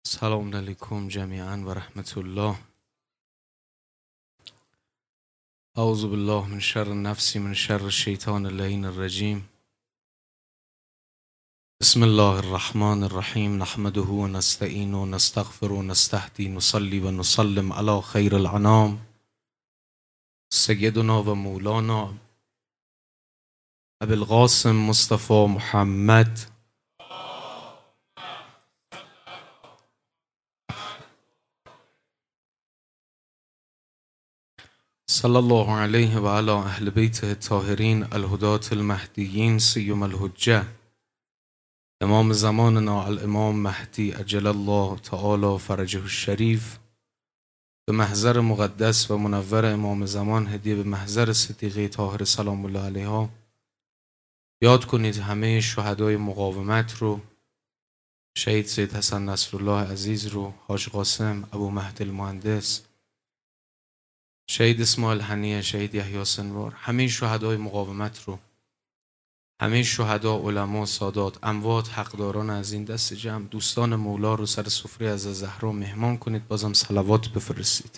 السلام علیکم جمیعا و رحمت الله. اعوذ بالله من شر نفسی من شر الشیطان اللعین الرجیم. بسم الله الرحمن الرحیم. نحمده و نستعین و نستغفر و نستهدی نصلی و نسلم علی خیر الانام سیدنا و مولانا ابی القاسم مصطفی محمد صلی الله علیه و علی اهل بیته الطاهرین الهداة المهدیین سیم الحجه امام زماننا الامام مهدی عجل الله تعالی فرجه الشریف به محضر مقدس و منور امام زمان هدیه به محضر صدیقه طاهر سلام الله علیها. یاد کنید همه شهدای مقاومت رو، شهید سید حسن نصرالله عزیز رو، حاج قاسم، ابو مهدی المهندس، شهید اسماعیل حنیه، شهید یحیی سنوار، همه شهدای مقاومت رو، همه شهدا، علما، سادات، اموات، حقداران از این دست جمع، دوستان مولا رو سر سفره از زهرا مهمان کنید. بازم صلوات بفرستید.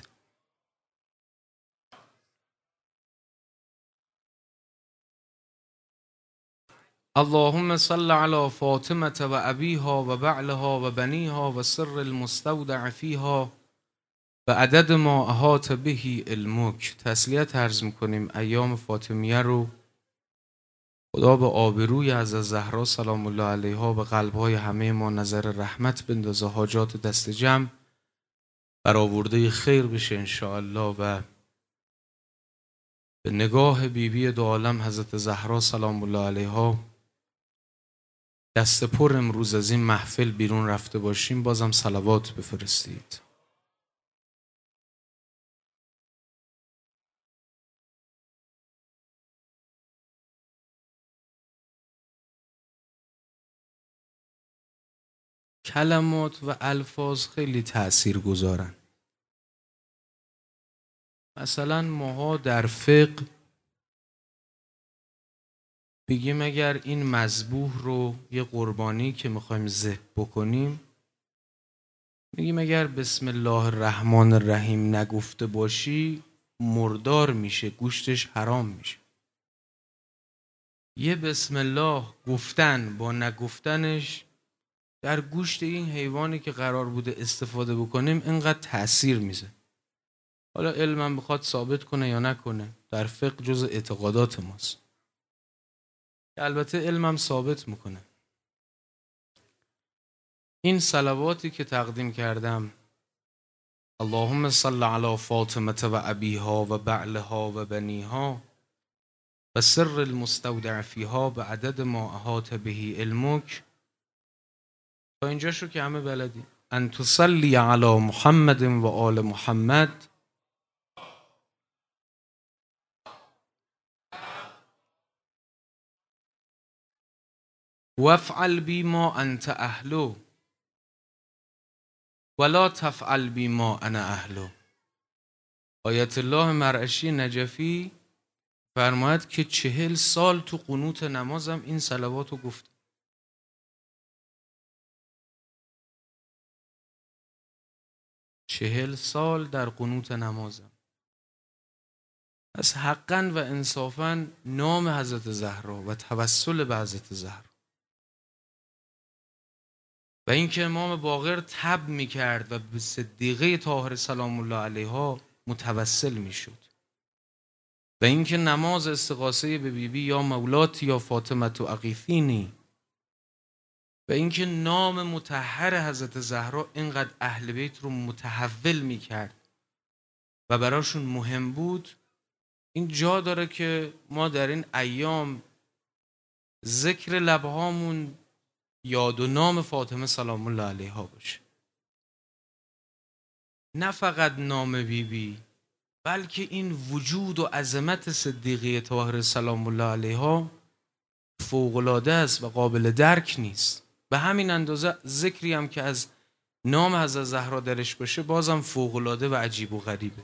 اللهم صل علی فاطمه و ابیها و بعلها و بنیها و سر المستودع فیها و عدد ما احاط به علمک. تسلیت عرض میکنیم ایام فاطمیه رو خدا به آبروی از زهرا سلام الله علیها به قلبهای همه ما نظر رحمت بندازه، حاجات دست جمع برآورده خیر بشه انشاءالله و به نگاه بیبی دو عالم حضرت زهرا سلام الله علیها دست پر امروز از این محفل بیرون رفته باشیم. بازم صلوات بفرستید. کلمات و الفاظ خیلی تأثیر گذارن. مثلا ماها در فقه بگیم اگر این مذبوح رو یه قربانی که میخوایم ذبح بکنیم، میگیم اگر بسم الله الرحمن الرحیم نگفته باشی مردار میشه، گوشتش حرام میشه. یه بسم الله گفتن با نگفتنش در گوشت این حیوانی که قرار بوده استفاده بکنیم اینقدر تأثیر میزه. حالا علمم بخواد ثابت کنه یا نکنه، در فقه جز اعتقادات ماست، البته علمم ثابت میکنه. این صلواتی که تقدیم کردم، اللهم صل علی فاطمه و ابیها و بعلها و بنیها و سر المستودع فیها به عدد ما احاط به علمک، تا اینجاشو که همه بلدی. ان تصلی علی محمد و آل محمد وافعل بی ما انت اهلو ولا تفعل بی ما انا اهلو. آیت الله مرعشی نجفی فرماید که 40 سال تو قنوت نمازم این صلواتو گفت. 40 سال در قنوت نمازم. از حقا و انصافا نام حضرت زهرا و توسل به حضرت زهرا و اینکه امام باقر تب میکرد و به صدیقه طاهر سلام الله علیها متوسل میشد و اینکه نماز استغاثه به بیبی یا مولاتی یا فاطمه تو اغیثینی و اینکه نام مطهر حضرت زهرا اینقدر اهل بیت رو متحول میکرد و براشون مهم بود، این جا داره که ما در این ایام ذکر لبهامون یاد و نام فاطمه سلام الله علیها باشه. نه فقط نام بیبی، بلکه این وجود و عظمت صدیقه طاهر سلام الله علیها فوق‌العاده است و قابل درک نیست. به همین اندازه ذکری هم که از نام حضرت زهرا درش باشه بازم فوق‌العاده و عجیب و غریبه.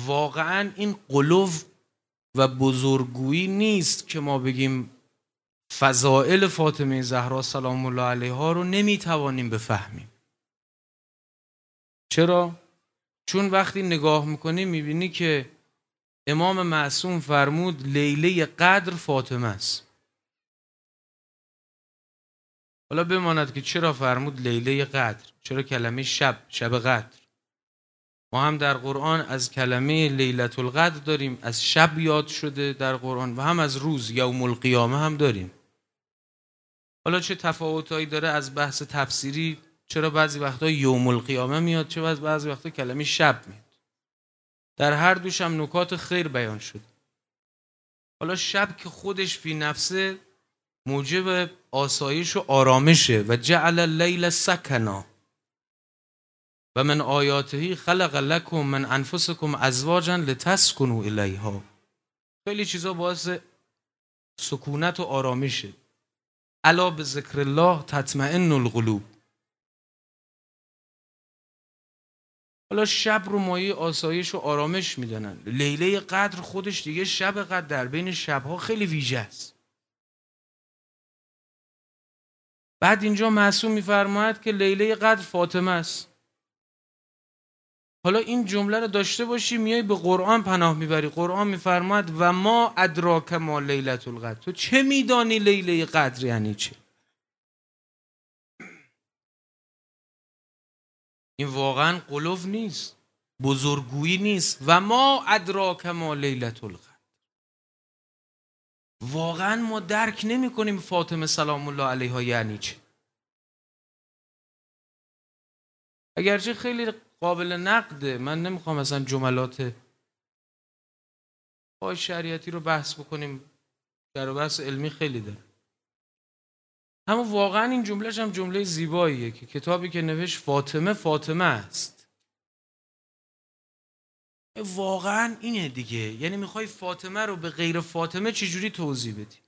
واقعا این غلو و بزرگگویی نیست که ما بگیم فضائل فاطمه زهرا سلام الله علیها رو نمیتوانیم بفهمیم. چرا؟ چون وقتی نگاه میکنی میبینی که امام معصوم فرمود لیله قدر فاطمه است. حالا بماند که چرا فرمود لیله قدر، چرا کلمه شب قدر. ما هم در قرآن از کلمه لیلة القدر داریم، از شب یاد شده در قرآن، و هم از روز یوم القیامه هم داریم. حالا چه تفاوتایی داره از بحث تفسیری، چرا بعضی وقتا یوم القیامه میاد، چه بعضی وقتا کلمه شب میاد. در هر دوش هم نکات خیر بیان شده. حالا شب که خودش فی نفسه موجب آسایش و آرامشه، و جعل اللیل سکنا و من آیاته خلق لکم من انفسکم ازواجا لتسکنوا الیها. خیلی چیزا باعث سکونت و آرامشه. الا بذکر الله تطمئن القلوب. حالا شب رو مایه آسایش و آرامش میدونن. لیله قدر خودش دیگه شب قدر در بین شبها خیلی ویژه است. بعد اینجا معصوم میفرماید که لیله قدر فاطمه است. حالا این جمله رو داشته باشی، میای به قرآن پناه میبری. قرآن میفرماید و ما ادراک ما لیلة القدر. تو چه میدانی لیله قدر یعنی چه؟ این واقعا قلوف نیست، بزرگویی نیست. و ما ادراک ما لیلة القدر. واقعا ما درک نمی کنیم فاطمه سلام الله علیها یعنی چه. اگرچه خیلی قابل نقده، من نمیخوام مثلا جملات پای شریعتی رو بحث بکنیم، در بحث علمی خیلی داره. اما واقعا این جملهش هم جمله زیباییه که کتابی که نوشت فاطمه است. واقعا اینه دیگه. یعنی میخوای فاطمه رو به غیر فاطمه چجوری توضیح بدی؟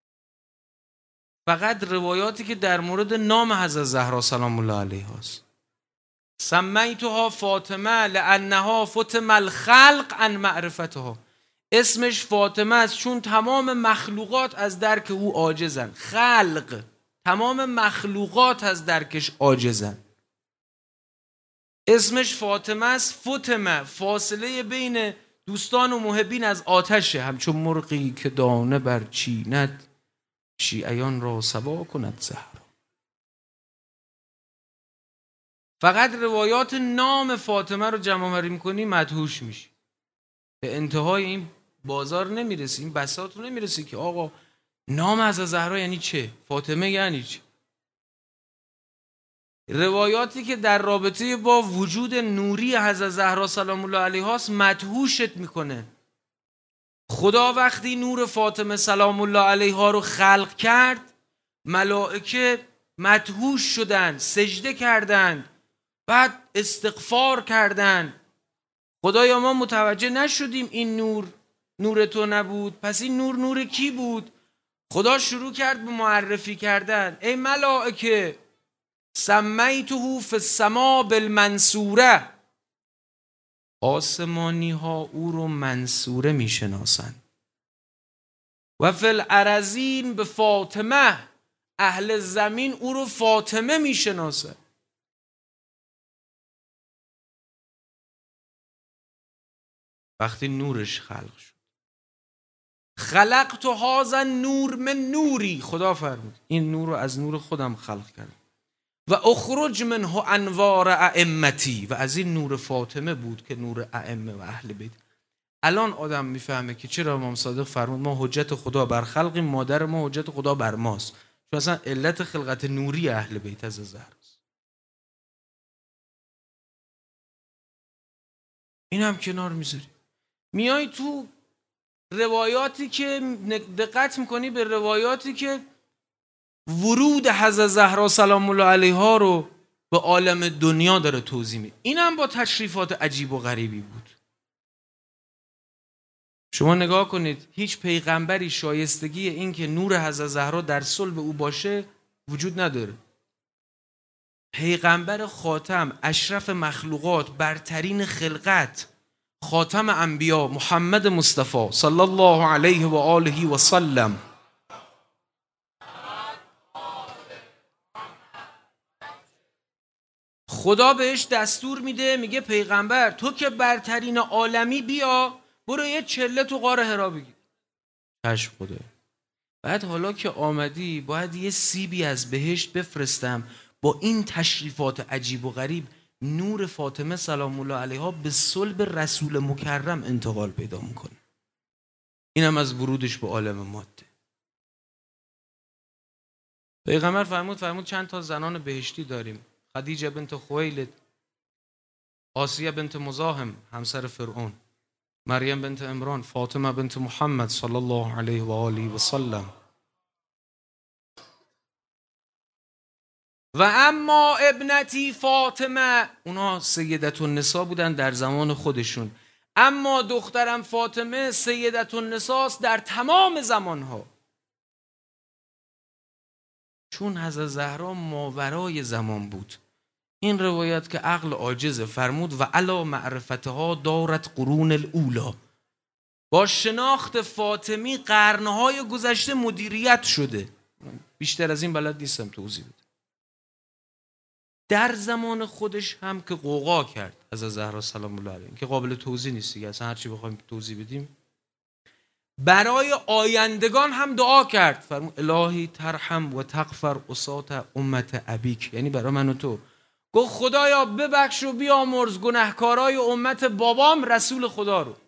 فقط روایاتی که در مورد نام حضرت زهرا سلام الله علیها است. سمیتها فاطمه لانها فتم الخلق عن معرفتها. اسمش فاطمه است چون تمام مخلوقات از درک او عاجزن. خلق، تمام مخلوقات از درکش عاجزن. اسمش فاطمه است. فتمه، فاصله بین دوستان و محبین از آتشه. همچون مرغی که دانه بر چیند، شیعیان را سبا کند زهرا. فقط روایات نام فاطمه رو جمع آوری می‌کنی مدهوش میشی. به انتهای این بازار نمیرسی، این بساط رو نمیرسی که آقا نام از زهرا یعنی چه؟ فاطمه یعنی چه؟ روایاتی که در رابطه با وجود نوری حضرت زهرا سلام الله علیها است مدهوشت میکنه. خدا وقتی نور فاطمه سلام الله علیها رو خلق کرد، ملائکه مدهوش شدند، سجده کردند، بعد استغفار کردند. خدایا ما متوجه نشدیم این نور تو نبود. پس این نور کی بود؟ خدا شروع کرد به معرفی کردن. ای ملائکه، سمیته فی السما بالمنصوره. آسمانی ها او رو منصوره میشناسن. و فی الارضین به فاطمه. اهل زمین او رو فاطمه میشناسن. وقتی نورش خلق شد. خلقت هذا نور من نوری. خدا فرمود این نور رو از نور خودم خلق کردم. و اخرج منه انوار ائمتی. و از این نور فاطمه بود که نور ائمه و اهل بیت. الان آدم میفهمه که چرا امام صادق فرمود ما حجت خدا بر خلقیم، مادر ما حجت خدا بر ماست. چون اصلا علت خلقت نوری اهل بیت از زهراست. این هم کنار میذاری، میای تو روایاتی که دقت میکنی به روایاتی که ورود حضرت زهرا سلام الله علیها رو به عالم دنیا داره توضیح میده. این هم با تشریفات عجیب و غریبی بود. شما نگاه کنید، هیچ پیغمبری شایستگی این که نور حضرت زهرا در صلب او باشه وجود نداره. پیغمبر خاتم، اشرف مخلوقات، برترین خلقت، خاتم انبیا، محمد مصطفی صلی الله علیه و آله و سلم، خدا بهش دستور میده، میگه پیغمبر تو که برترین عالمی بیا برو یه چله تو غار حرا بگیر. چشم خدا. بعد حالا که آمدی باید یه سیبی از بهشت بفرستم با این تشریفات عجیب و غریب نور فاطمه سلام الله علیها به صلب رسول مکرم انتقال پیدا میکنه. اینم از ورودش به عالم ماده. پیغمبر فرمود چند تا زنان بهشتی داریم: خدیجه بنت خویلد، آسیه بنت مزاحم همسر فرعون، مریم بنت عمران، فاطمه بنت محمد صلی الله علیه و آله و سلم. و اما ابنتی فاطمه، اونا سیدت النساء بودن در زمان خودشون، اما دخترم فاطمه سیدت النساء در تمام زمانها. چون حضرت زهرا ماورای زمان بود. این روایت که عقل عاجزه، فرمود و علی معرفتها دارت قرون الاولا، با شناخت فاطمی قرنهای گذشته مدیریت شده. بیشتر از این بلد نیستم توضیح بدم. در زمان خودش هم که قوقا کرد از زهرا سلام الله علیها که قابل توضیح نیست دیگه، اصلا هر چی بخوایم توضیح بدیم. برای آیندگان هم دعا کرد، فرمود الهی ترحم و تغفر عصات امت ابیک، یعنی برای من و تو. گفت خدایا ببخش و بیامرز گناهکارای امت بابام رسول خدا رو.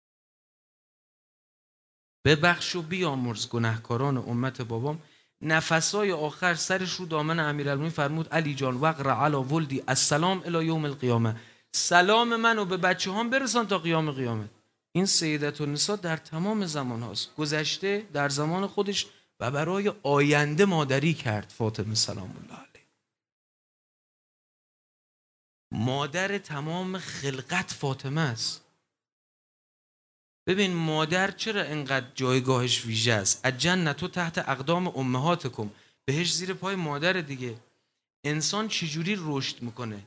ببخش و بیامرز گناهکاران امت بابام. نفسای آخر سرش رو دامن امیرالمومنین فرمود علی جان وقر علی ولدی السلام الی یوم القیامه، سلام منو به بچه هم برسان تا قیام قیامت. این سیدت النساء در تمام زمان هاست، گذشته، در زمان خودش و برای آینده مادری کرد فاطمه سلام الله علیها. مادر تمام خلقت فاطمه است. ببین مادر چرا انقدر جایگاهش ویژه است؟ الجنة تحت اقدام امهاتکم، بهش زیر پای مادر دیگه. انسان چجوری رشد میکنه؟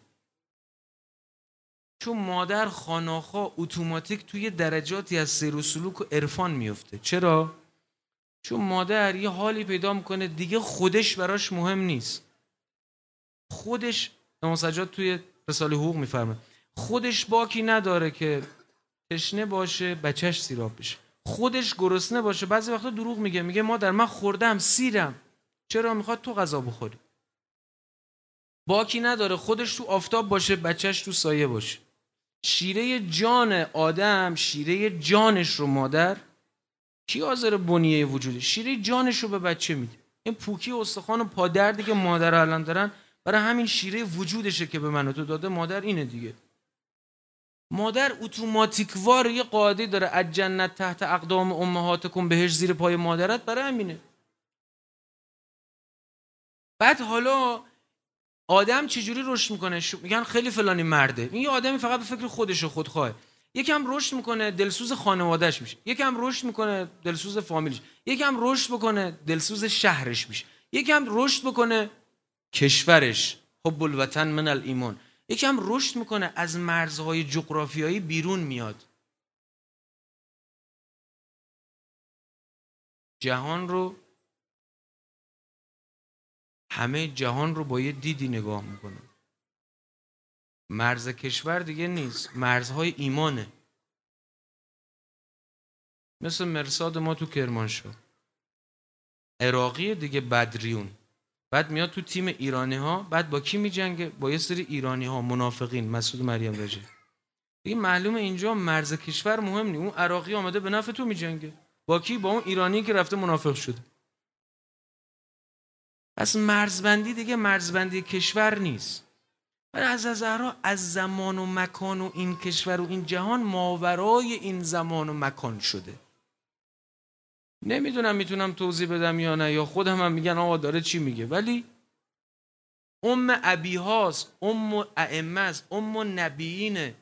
چون مادر خاناخا اتوماتیک توی درجاتی از سیر و سلوک و عرفان میفته. چرا؟ چون مادر یه حالی پیدا میکنه دیگه خودش براش مهم نیست. خودش، امام سجاد توی رساله حقوق میفرمه، خودش باکی نداره که تشنه باشه بچهش سیراب بشه، خودش گرسنه باشه بعضی وقتا دروغ میگه مادر من خوردم سیرم، چرا؟ میخواد تو غذا بخوری. باکی نداره خودش تو آفتاب باشه بچهش تو سایه باشه. شیره جان آدم، شیره جانش رو مادر کی حاضر بنیه وجوده؟ شیره جانش رو به بچه میده. این پوکی استخوان و پادردی که مادر الان دارن برای همین شیره وجودشه که به من و تو داده. مادر اینه دیگه. مادر اتوماتیکوار یه قاعده داره، الجنة تحت اقدام امهاتکم، بهش زیر پای مادرت، برای همینه. بعد حالا آدم چجوری رشد میکنه؟ میگن خیلی فلانی مرده، این یه آدمی فقط به فکر خودش و خودخواه. یکم رشد میکنه دلسوز خانوادهش میشه، یکم رشد میکنه دلسوز فامیلش، یکم رشد بکنه دلسوز شهرش میشه، یکم رشد بکنه کشورش، حب الوطن من الایمان، یکم رشد میکنه از مرزهای جغرافیایی بیرون میاد. جهان رو، همه جهان رو با یه دیدی نگاه میکنه. مرز کشور دیگه نیست، مرزهای ایمانه. مثل مرصاد ما تو کرمانشاه، عراقی دیگه، بدریون، بعد میاد تو تیم ایرانی ها، بعد با کی میجنگه؟ با یه سری ایرانی ها منافقین، مسعود مریم رجب. دیگه معلومه اینجا مرز کشور مهم نیست. اون عراقی آمده به نفع تو میجنگه، با کی؟ با اون ایرانی که رفته منافق شده. پس مرزبندی دیگه مرزبندی کشور نیست. ولی از زهرا از زمان و مکان و این کشور و این جهان ماورای این زمان و مکان شده. نمیدونم میتونم توضیح بدم یا نه، یا خودم هم میگن آقا داره چی میگه، ولی ابی هاست، ائمه است، نبیینه.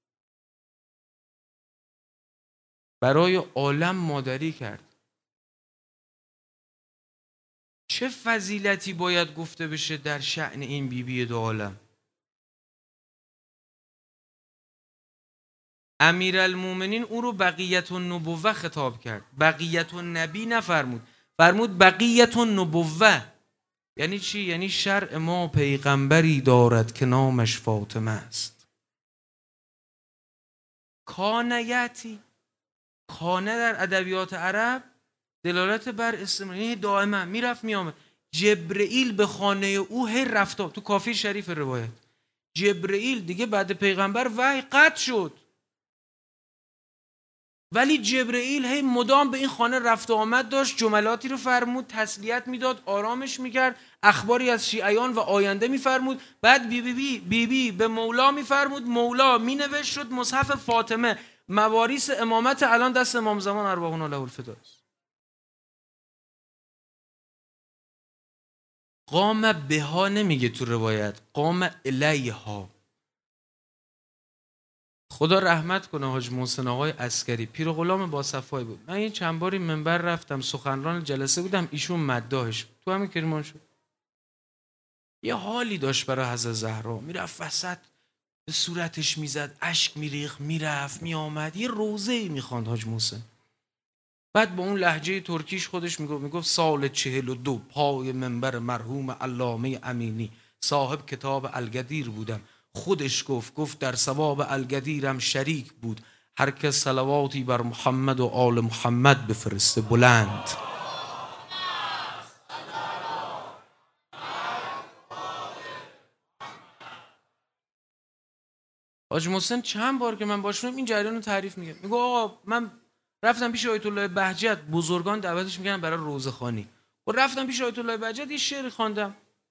برای عالم مادری کرد. چه فضیلتی باید گفته بشه در شأن این بیبی دو عالم؟ امیرالمومنین او رو بقیت النبوه خطاب کرد، بقیت النبی نفرمود، فرمود بقیت النبوه. یعنی چی؟ یعنی شرع ما پیغمبری دارد که نامش فاطمه است. کانیتی، کانه در ادبیات عرب دلالت بر استمرار، یعنی دائما میرفت میامد. جبرئیل به خانه او هی رفت. تو کافی شریف روایت جبرئیل دیگه بعد پیغمبر وحی قطع شد، ولی جبرئیل هی مدام به این خانه رفت و آمد داشت، جملاتی رو فرمود، تسلیت میداد، آرامش میکرد، اخباری از شیعیان و آینده میفرمود. بعد بی به مولا میفرمود، مولا مینوشت، شد مصحف فاطمه. مواریث امامت الان دست امام زمان ارواحنا له الفداست. قام بها نمیگه تو روایت، قام الیها. خدا رحمت کنه حاج محسن آقای عسکری، پیر و غلام با صفایی بود. من این چند باری منبر رفتم، سخنران جلسه بودم، ایشون مداحش بود تو همین کرمانشاه. یه حالی داشت برای حضرت زهرا، میرفت وسط به صورتش میزد، اشک میریخت، میرفت میآمد، یه روزه‌ای میخواند حاج محسن. بعد با اون لهجه ترکیش خودش میگفت سال 42 پای منبر مرحوم علامه امینی صاحب کتاب الگدیر بودم. خودش گفت در ثواب الگدیرم شریک بود. هر کس صلواتی بر محمد و آل محمد بفرسته بلند. حاج محسن چند بار که من باشونم این جریان رو تعریف میگه. میگه آقا من رفتم پیش آیت الله بهجت، بزرگان دعوتش میکنن برای روزخوانی، و رفتم پیش آیت الله بهجت یه شعر خواندم.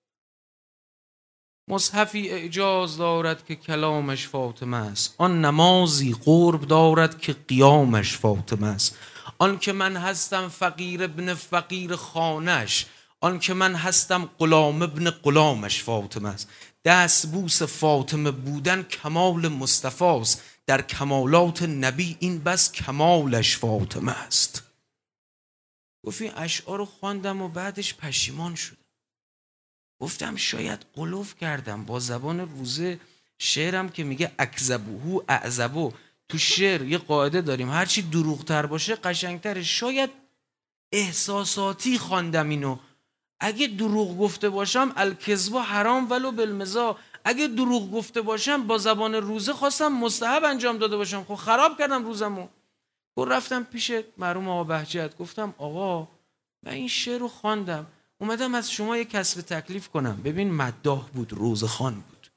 مصحفی اعجاز دارد که کلامش فاطمه است، آن نمازی قرب دارد که قیامش فاطمه است. آن که من هستم فقیر ابن فقیر خانش، آن که من هستم غلام ابن غلامش فاطمه است. دست بوس فاطمه بودن کمال مصطفی است، در کمالات نبی این بس کمالش فاطمه است. گفت این اشعار رو خواندم و بعدش پشیمان شدم. گفتم شاید غلوف کردم با زبان روزه. شعرم که میگه اکذبوهو اعذبو، تو شعر یه قاعده داریم هرچی دروغتر باشه قشنگتره. شاید احساساتی خواندم اینو. اگه دروغ گفته باشم الکذب حرام ولو بالمزاح، اگه دروغ گفته باشم با زبان روزه خواستم مستحب انجام داده باشم، خب خراب کردم روزمو. و رفتم پیش مرحوم آقا بهجت، گفتم آقا من این شعر رو خواندم، اومدم از شما یک کسب تکلیف کنم. ببین مداح بود، روزخوان بود.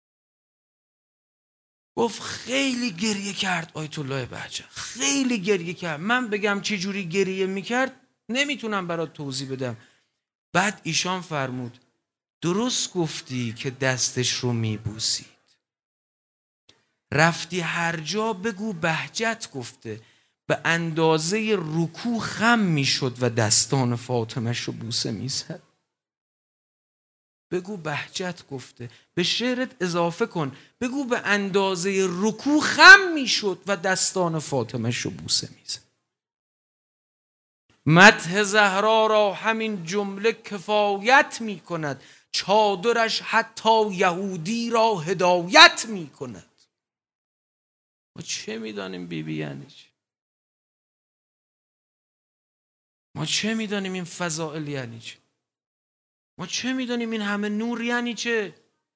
گفت خیلی گریه کرد آیت الله بهجت، خیلی گریه کرد. من بگم چه جوری گریه میکرد نمیتونم برات توضیح بدم. بعد ایشان فرمود درست گفتی که دستش رو میبوسید، رفتی هر جا بگو بهجت گفته. به اندازه رکوع خم میشد و دستان فاطمه‌ش رو بوسه میزد. بگو بهجت گفته. به شعرت اضافه کن بگو به اندازه رکوع خم میشد و دستان فاطمه‌ش رو بوسه میزد. مدح زهرا را همین جمله کفایت میکند، چادرش حتی یهودی را هدایت میکند. ما چه میدانیم بیبی یعنی چی؟ ما چه میدانیم این فضائل یعنی چه؟ ما چه میدانیم این همه نور یعنی چه؟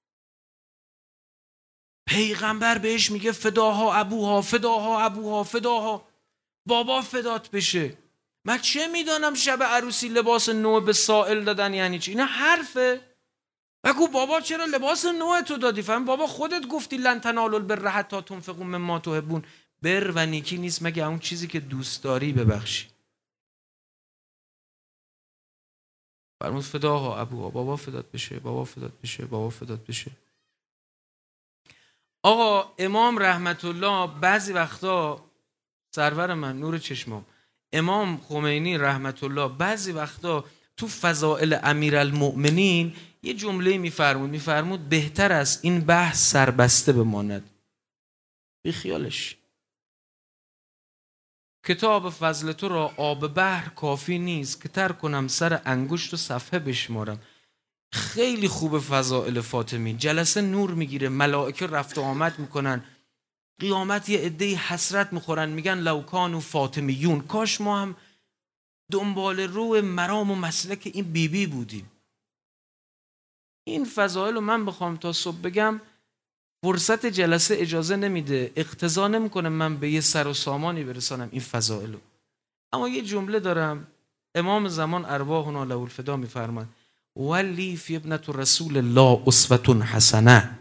پیغمبر بهش میگه فداها ابوها فداها ابوها فداها، بابا فدات بشه. من چه میدانم شب عروسی لباس نو به سائل دادن یعنی چی؟ اینا حرفه. بگو بابا چرا لباس نو تو دادی؟ فهم بابا خودت گفتی لن تنالوا البر حتی تنفقوا مما تحبون. بر و نیکی نیست مگه اون چیزی که دوست داری ببخشی. فرمود فداها ابوها، بابا فدات بشه، بابا فدات بشه، بابا فدات بشه. آقا امام رحمت الله بعضی وقتا، سرور من نور چشمام، امام خمینی رحمت الله بعضی وقتا تو فضائل امیرالمؤمنین یه جمله میفرمود بهتر است این بحث سربسته بماند. بی خیالش. کتاب فضل تو را آب بحر کافی نیست که تر کنم سر انگشت و صفحه بشمارم. خیلی خوب فضائل فاطمی. جلسه نور میگیره، ملائکه رفت و آمد میکنن، قیامت یه عده‌ای حسرت میخورن میگن لو کانوا فاطمیون، کاش ما هم دنبال رو مرام و مسلک این بیبی بودیم. این فضائل رو من بخوام تا صبح بگم فرصت جلسه اجازه نمیده، اقتضا نمیکنه من به یه سر و سامانی برسانم این فضائل رو. اما یه جمله دارم امام زمان ارواحنا له الفدا میفرماد ولی فی ابنة رسول الله اسوة حسنه.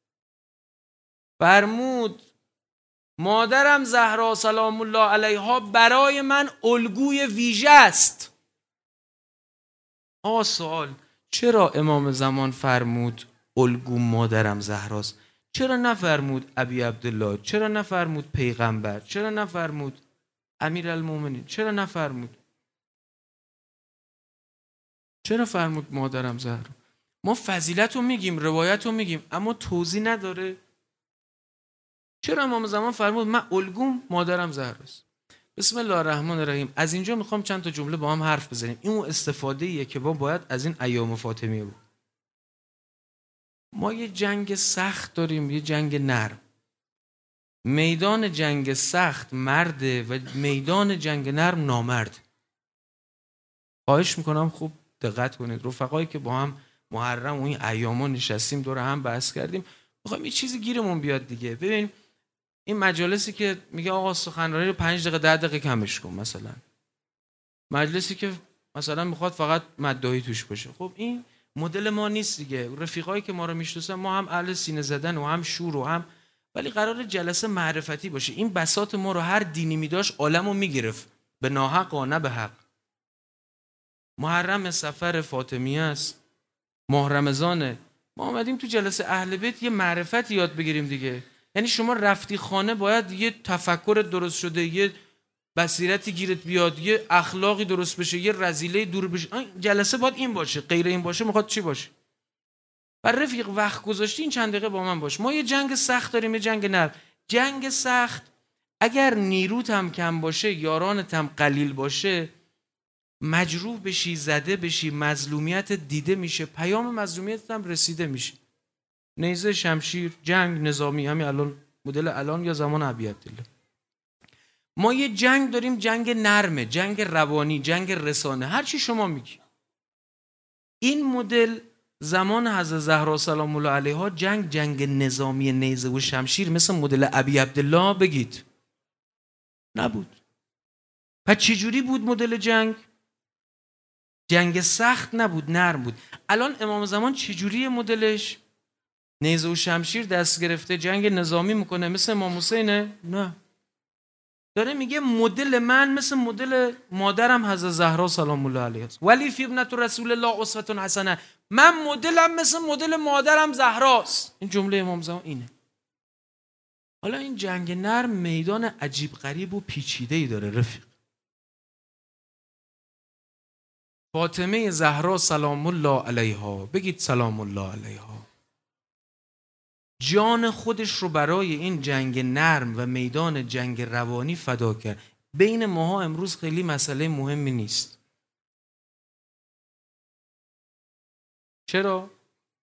فرمود مادرم زهرا سلام الله علیها برای من الگوی ویژه است. سوال، چرا امام زمان فرمود الگو مادرم زهراست؟ چرا نفرمود ابی عبدالله؟ چرا نفرمود پیغمبر؟ چرا نفرمود امیرالمومنین؟ چرا نفرمود؟ چرا فرمود مادرم زهرا؟ ما فضیلت رو میگیم، روایت رو میگیم، اما توضیح نداره. چرا امام زمان فرمود من الگوم مادرم زهراست؟ بسم الله الرحمن الرحیم. از اینجا میخوام چند تا جمله با هم حرف بزنیم. این اون استفاده‌ایه که ما باید از این ایام فاطمیه بود. ما یه جنگ سخت داریم، یه جنگ نرم. میدان جنگ سخت مرده و میدان جنگ نرم نامرد. خواهش میکنم خوب دقت کنید. رفقایی که با هم محرم و این ایاما نشستیم دور هم بحث کردیم، میخوایم یه چیزی گیرمون بیاد دیگه. ببین این مجالسی که میگه آقا سخنرانی رو 5 دقیقه 10 دقیقه کمش کن، مثلا مجلسی که مثلا میخواد فقط مداحی توش باشه، خب این مدل ما نیست دیگه. رفیقایی که ما رو میشناسن ما هم اهل سینه زدن و هم شور و هم، ولی قرار جلسه معرفتی باشه. این بساط ما رو هر دینی میداشت عالمو میگرفت به ناحق و نه به حق. محرم صفر فاطمیه است، ماه رمضانه، ما اومدیم تو جلسه اهل بیت یه معرفت یاد بگیریم دیگه. یعنی شما رفتی خانه باید یه تفکر درست شده، یه بصیرتی گیرت بیاد، یه اخلاقی درست بشه، یه رذیله دور بشه. جلسه باید این باشه، غیر این باشه میخواد چی باشه؟ بر رفیق وقت گذاشتی این چند دقیقه با من باش. ما یه جنگ سخت داریم، یه جنگ نرم. جنگ سخت اگر نیروت هم کم باشه، یارانت هم قلیل باشه، مجروح بشی، زده بشی، مظلومیت دیده میشه، پیام مظلومیت هم رسیده میشه. نیزه، شمشیر، جنگ نظامی، همین الان مدل الان یا زمان ابی عبدالله. ما یه جنگ داریم، جنگ نرمه، جنگ روانی، جنگ رسانه، هر چی شما میگی. این مدل زمان حضرت زهرا سلام الله علیها جنگ نظامی نیزه و شمشیر مثل مدل ابی عبدالله بگید نبود. پس چجوری بود مدل جنگ؟ جنگ سخت نبود، نرم بود. الان امام زمان چجوری مدلش؟ نیزه و شمشیر دست گرفته جنگ نظامی میکنه مثل امام حسینه؟ نه، داره میگه مدل من مثل مدل مادرم حضرت زهرا سلام الله علیها است. ولی فی ابنة رسول الله اسوة حسنه. من مدلم مثل مدل مادرم زهراست. این جمله امام زمان اینه. حالا این جنگ نرم میدان عجیب غریب و پیچیده‌ای داره رفیق. فاطمه زهرا سلام الله علیها، بگید سلام الله علیها، جان خودش رو برای این جنگ نرم و میدان جنگ روانی فدا کرد. بین ماها امروز خیلی مسئله مهمی نیست. چرا؟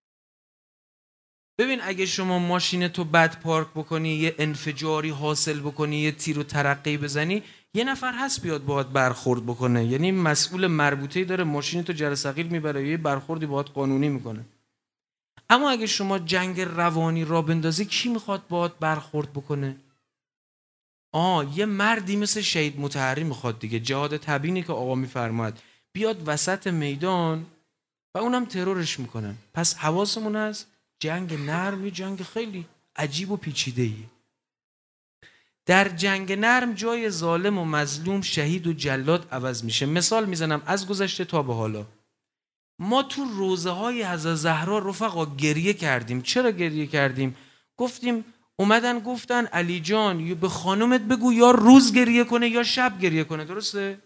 ببین اگه شما ماشینتو بد پارک بکنی، یه انفجاری حاصل بکنی، یه تیر و ترقی بزنی، یه نفر هست بیاد باهات برخورد بکنه. یعنی مسئول مربوطه‌ای داره ماشینتو جره ثقیل میبره، یه برخوردی باهات قانونی میکنه. اما اگه شما جنگ روانی را بندازی، کی میخواد باهات برخورد بکنه؟ یه مردی مثل شهید مطهری میخواد دیگه، جهاد تبیینی که آقا میفرماد، بیاد وسط میدان و اونم ترورش میکنن. پس حواسمون هست جنگ نرم یه جنگ خیلی عجیب و پیچیده‌ای. در جنگ نرم جای ظالم و مظلوم، شهید و جلاد عوض میشه. مثال میزنم از گذشته تا به حالا. ما تو روزه های حضرت زهرا رفقا گریه کردیم. چرا گریه کردیم؟ گفتیم اومدن گفتن علی جان به خانومت بگو یا روز گریه کنه یا شب گریه کنه. درسته؟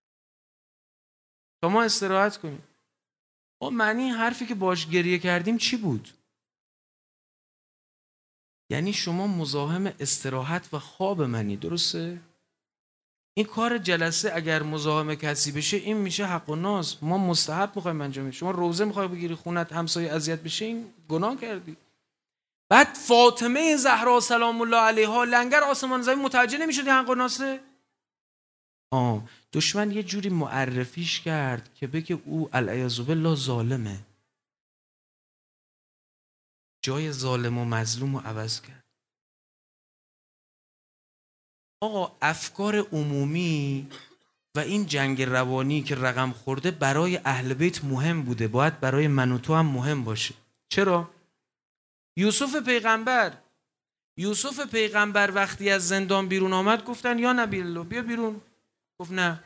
تا ما استراحت کنیم. معنی حرفی که باش گریه کردیم چی بود؟ یعنی شما مزاحم استراحت و خواب منی. درسته؟ این کار جلسه اگر مزاحم کسی بشه این میشه حق و ناز. ما مستحب میخوایم انجام بدیم. شما روزه میخوای بگیری خونت همسایه اذیت بشه، این گناه کردی. بعد فاطمه زهرا سلام الله علیها لنگر آسمان زمین متوجه نمیشد حق و ناسه؟ دشمن یه جوری معرفیش کرد که بگه او العیاذ بالله ظالمه. جای ظالم و مظلوم رو عوض کرد. آقا افکار عمومی و این جنگ روانی که رقم خورده برای اهل بیت مهم بوده، باید برای من و تو هم مهم باشه. چرا؟ یوسف پیغمبر وقتی از زندان بیرون آمد گفتن یا نبی الله بیا بیرون، گفت نه.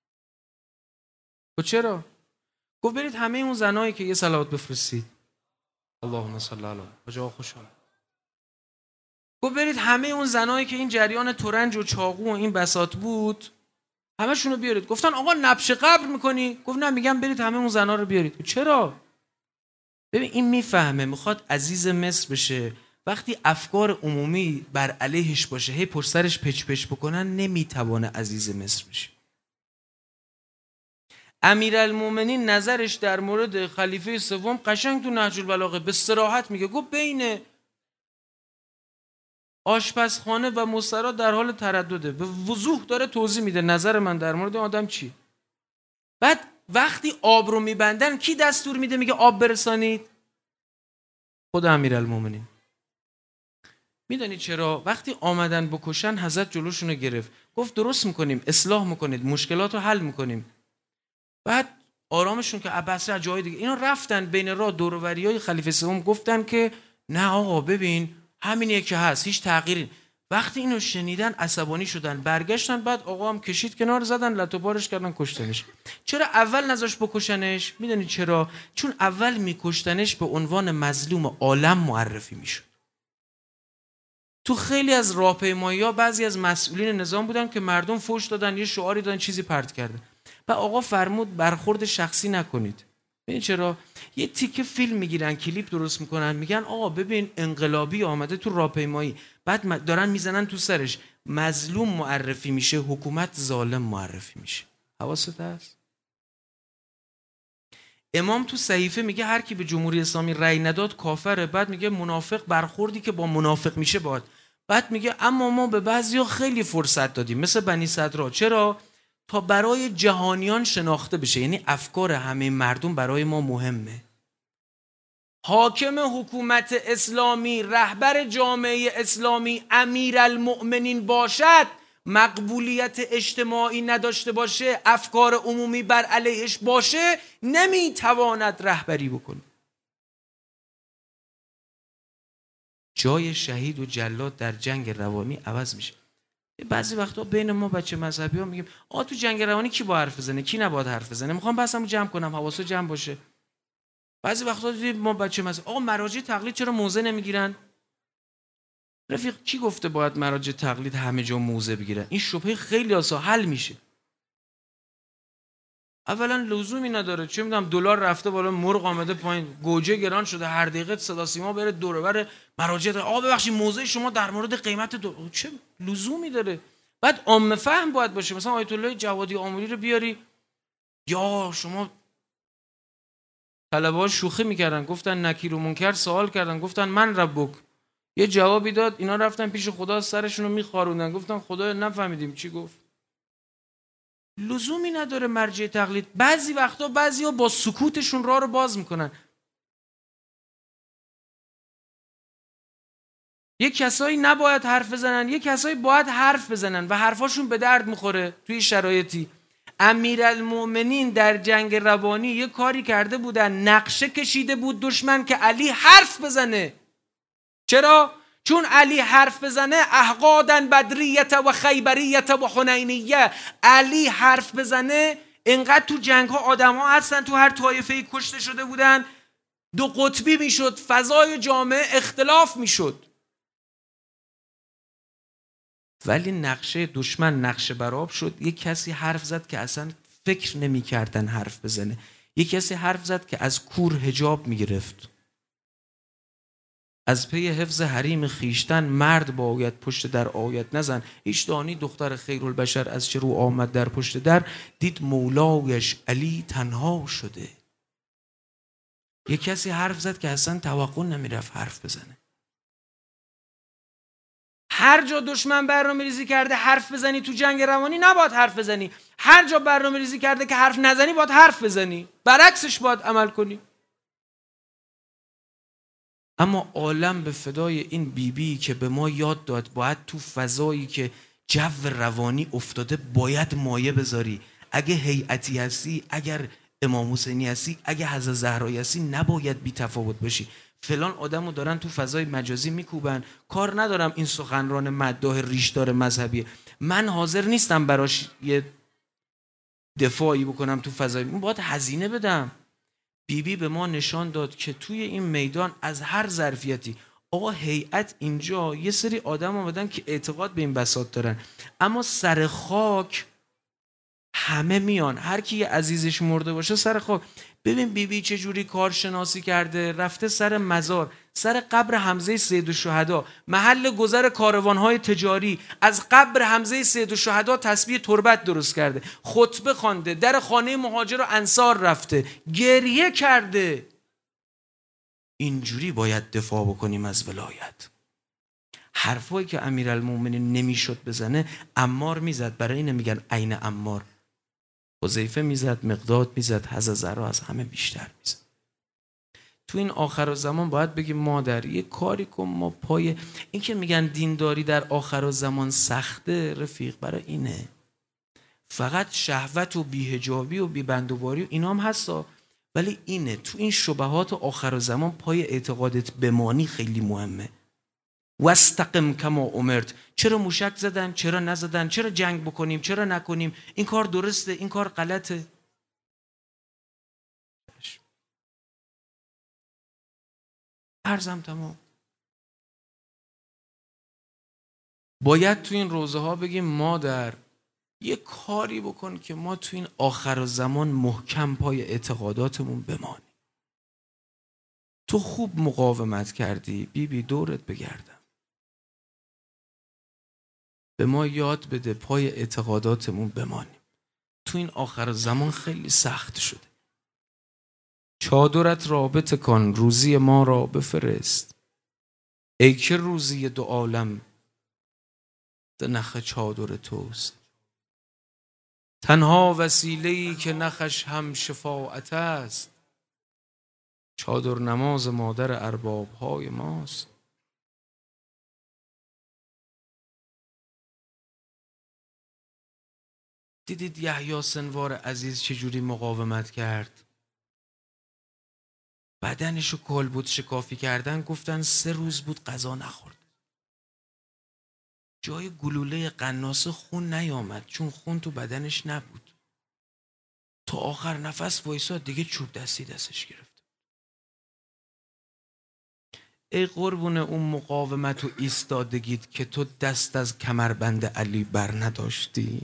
گفت چرا؟ گفت برید همه اون زنایی که یه صلوات بفرستید، اللهم صل علی حاج خوشحال، گفت برید همه اون زنایی که این جریان ترنج و چاقو و این بساط بود همشون رو بیارید. گفتن آقا نبش قبر میکنی؟ گفت نه، میگم برید همه اون زنا رو بیارید. چرا؟ ببین این میفهمه، میخواد عزیز مصر بشه. وقتی افکار عمومی بر علیهش باشه هی پشت سرش پچ پچ بکنن نمیتوانه عزیز مصر بشه. امیرالمومنین نظرش در مورد خلیفه سوم قشنگ تو نهج البلاغه به صراحت میگه، گفت بین آشپزخانه و مستراح در حال تردده، به وضوح داره توضیح میده نظر من در مورد آدم چی. بعد وقتی آب رو میبندن کی دستور میده میگه آب برسانید؟ خود امیرالمومنین. میدونی چرا؟ وقتی آمدن بکشن حضرت جلوشون رو گرفت، گفت درست میکنیم، اصلاح میکنید، مشکلات رو حل میکنیم. بعد آرامشون که بصره جای دیگه، اینا رفتن بین راه دور و بریای خلیفه سوم گفتن که نه آقا ببین همینیه که هست، هیچ تغییری. وقتی اینو شنیدن عصبانی شدن، برگشتن. بعد آقا هم کشید کنار، زدن لت و بارش کردن، کشتنش. چرا اول نذاش بکشنش؟ میدونی چرا؟ چون اول میکشتنش به عنوان مظلوم عالم معرفی میشد. تو خیلی از راهپیمایی‌ها بعضی از مسئولین نظام بودن که مردم فحش دادن، یه شعاری دادن، چیزی پرت کردن. و آقا فرمود برخورد شخصی نکنید. ببین چرا؟ یه تیکه فیلم میگیرن، کلیپ درست میکنن، میگن آقا ببین انقلابی آمده تو راهپیمایی، بعد دارن میزنن تو سرش، مظلوم معرفی میشه، حکومت ظالم معرفی میشه. حواست هست؟ امام تو صحیفه میگه هر کی به جمهوری اسلامی رأی نداد کافره. بعد میگه منافق برخوردی که با منافق میشه باید. بعد میگه اما ما به بعضیا خیلی فرصت دادیم مثل بنی صدرا. چرا؟ تا برای جهانیان شناخته بشه، یعنی افکار همه مردم برای ما مهمه. حاکم حکومت اسلامی، رهبر جامعه اسلامی امیرالمؤمنین باشد، مقبولیت اجتماعی نداشته باشه، افکار عمومی بر علیهش باشه، نمیتواند رهبری بکنه. جای شهید و جلاد در جنگ روانی عوض میشه. بعضی وقتا بین ما بچه مذهبی ها میگیم تو جنگ روانی کی با حرف بزنه، کی نباید حرف بزنه. میخوام بحثمو جمع کنم، حواسو جمع باشه. بعضی وقتا دیدیم ما بچه مذهبی مراجع تقلید چرا موضع نمیگیرن؟ رفیق کی گفته باید مراجع تقلید همه جا موضع بگیرن؟ این شبهه خیلی آسان حل میشه. اولا لزومی نداره، چه میدونم دلار رفته بالا، مرغ آمده پایین، گوجه گران شده، هر دقیقه صدا سیما بره دور و بر مراجع ببخشید موضع شما در مورد قیمت چه لزومی داره؟ بعد عامه فهم باید باشه. مثلا آیت الله جوادی آموری رو بیاری، یا شما طلبه‌ها شوخی میکردن، گفتن نکیر و منکر، سوال کردن، گفتن من ربک، یه جوابی داد، اینا رفتن پیش خدا سرشون رو میخاروندن، گفتن خدا نفهمیدیم چی گفت. لزومی نداره مرجع تقلید. بعضی وقتا بعضیا با سکوتشون راه رو باز میکنن. یک کسایی نباید حرف بزنن، یک کسایی باید حرف بزنن و حرفاشون به درد میخوره توی شرایطی. امیرالمؤمنین در جنگ روانی یه کاری کرده بودن، نقشه کشیده بود دشمن که علی حرف بزنه. چرا؟ چون علی حرف بزنه احقادن بدریت و خیبریت و حنینیه. علی حرف بزنه، انقدر تو جنگ ها آدم ها هستن تو هر طایفه‌ای کشته شده بودن، دو قطبی میشد، فضای جامعه اختلاف میشد. ولی نقشه دشمن نقشه براب شد. یک کسی حرف زد که اصلا فکر نمی کردن حرف بزنه. یک کسی حرف زد که از کور حجاب می گرفت. از پی حفظ حریم خیشتن مرد باید پشت در آید نزن. هیچ دانی دختر خیرالبشر از چه رو آمد در پشت در، دید مولایش علی تنها شده. یک کسی حرف زد که اصلا توقع نمی رفت حرف بزنه. هر جا دشمن برنامه‌ریزی کرده حرف بزنی تو جنگ روانی نباید حرف بزنی. هر جا برنامه‌ریزی کرده که حرف نزنی باید حرف بزنی. برعکسش باید عمل کنی. اما عالم به فدای این بیبی که به ما یاد داد باید تو فضایی که جو روانی افتاده باید مایه بذاری. اگه هیئتی هستی، اگر امام حسینی هستی، اگه حضرت زهرایی هستی، نباید بی تفاوت باشی. فلان آدمو دارن تو فضای مجازی میکوبن، کار ندارم این سخنران مداح ریشدار مذهبیه، من حاضر نیستم براش یه دفاعی بکنم تو فضای، باید هزینه بدم. بیبی به ما نشان داد که توی این میدان از هر ظرفیتی، آقا هیئت اینجا یه سری آدم آمدن که اعتقاد به این بساط دارن، اما سر خاک همه میان، هر کی عزیزش مرده باشه سر خاک. ببین بیبی چه جوری کارشناسی کرده، رفته سر مزار، سر قبر حمزه سید الشهدا، محل گذر کاروانهای تجاری، از قبر حمزه سید الشهدا تسبیح تربت درست کرده، خطبه خوانده، در خانه مهاجر و انصار رفته، گریه کرده. اینجوری باید دفاع بکنیم از ولایت. حرفایی که امیرالمومنین نمیشد بزنه عمار میزد، برای اینه میگن عین عمار. حذیفه میزد، مقداد میزد، حضرت زهرا از همه بیشتر میزد. تو این آخر زمان باید بگیم مادر یه کاری کن، ما پای این که میگن دینداری در آخر زمان سخته، رفیق برای اینه. فقط شهوت و بی‌حجابی و بی‌بندوباری و اینا هم هستا، ولی اینه تو این شبهات آخر زمان پای اعتقادت بمانی خیلی مهمه. واستقم کما امرت. چرا موشک زدن، چرا نزدن، چرا جنگ بکنیم، چرا نکنیم، این کار درسته، این کار غلطه. عرضم تمام. باید تو این روزه ها بگیم مادر یه کاری بکن که ما تو این آخر زمان محکم پای اعتقاداتمون بمانیم. تو خوب مقاومت کردی، بیبی دورت بگردم. به ما یاد بده پای اعتقاداتمون بمانیم. تو این آخر زمان خیلی سخت شده. چادرت را بتکان، روزی ما را بفرست. ای که روزی دو عالم در نخ چادر توست. تنها وسیله‌ای که نخش هم شفاعت است، چادر نماز مادر ارباب‌های ماست. دیدید یحیی سنوار عزیز چجوری مقاومت کرد؟ بدنشو کالبد شکافی کردن، گفتن 3 روز بود غذا نخورد. جای گلوله قناصه خون نیامد، چون خون تو بدنش نبود. تا آخر نفس وایساد، دیگه چوب دستی دستش گرفت. ای قربون اون مقاومت و ایستادگیت که تو دست از کمربند علی بر نداشتی.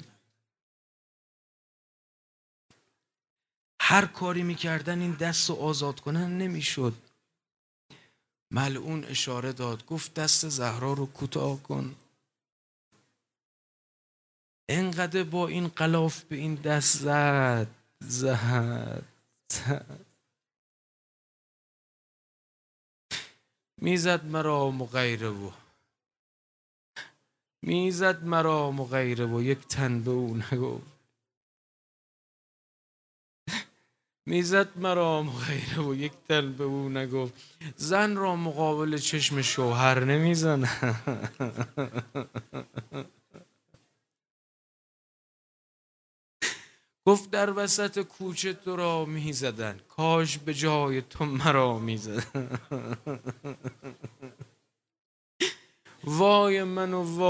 هر کاری میکردن این دست رو آزاد کنن نمیشد. ملعون اشاره داد، گفت دست زهرا رو کوتاه کن. انقدر با این غلاف به این دست زد. میزد مرا مغیره و میزد مرا مغیره و یک تن به او نگفت. میزد مرا مغیره و یک تن به او نگفت. زن را مقابل چشم شوهر نمیزن. گفت در وسط کوچه تو را میزدن، کاش به جای تو مرا میزدن. وای من و وای